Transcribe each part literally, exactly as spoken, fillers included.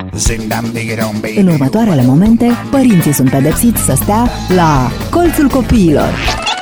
În următoarele momente, părinții sunt pedepsiți să stea la Colțul Copiilor.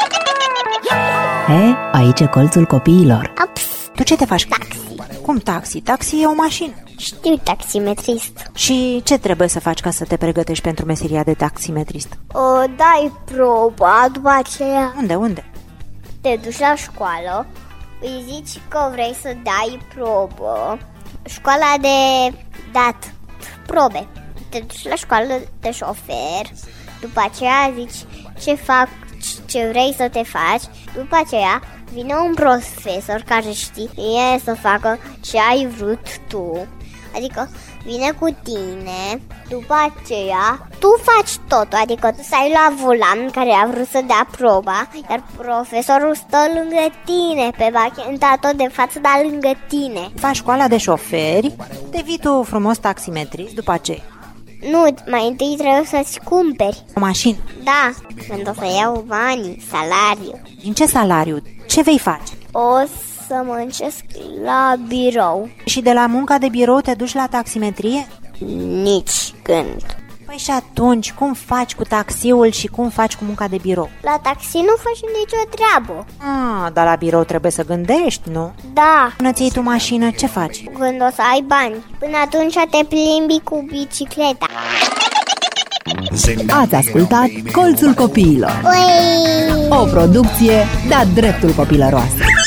He, aici e Colțul Copiilor. Ups. Tu ce te faci? Taxi. Cum taxi? Taxi e o mașină. Știu, taximetrist. Și ce trebuie să faci ca să te pregătești pentru meseria de taximetrist? O, dai proba, după aceea Unde, unde? te duci la școală, îi zici că vrei să dai probă. Școala de dat probe. Te duci la școală de șofer, după aceea zici ce fac, ce vrei să te faci. După aceea vine un profesor care știe să facă ce ai vrut tu, adică vine cu tine. După aceea tu faci totul, adică tu stai la volan care a vrut să dea proba, iar profesorul stă lângă tine, pe bacheta de față, dar lângă tine. Faci școala de șoferi, devii tu frumos taximetrist după aceea. Nu, mai întâi trebuie să-ți cumperi. O mașină. Da, când o să iau banii, salariu. Din ce salariu? Ce vei face? O să muncesc la birou. Și de la munca de birou te duci la taximetrie? Nici când. Păi și atunci, cum faci cu taxiul și cum faci cu munca de birou? La taxi nu faci nicio treabă. Ah, dar la birou trebuie să gândești, nu? Da. Până ți iei tu mașină, ce faci? Când o să ai bani. Până atunci te plimbi cu bicicleta. Ați ascultat Colțul Copiilor, Ui! o producție de-a dreptul copilăroasă.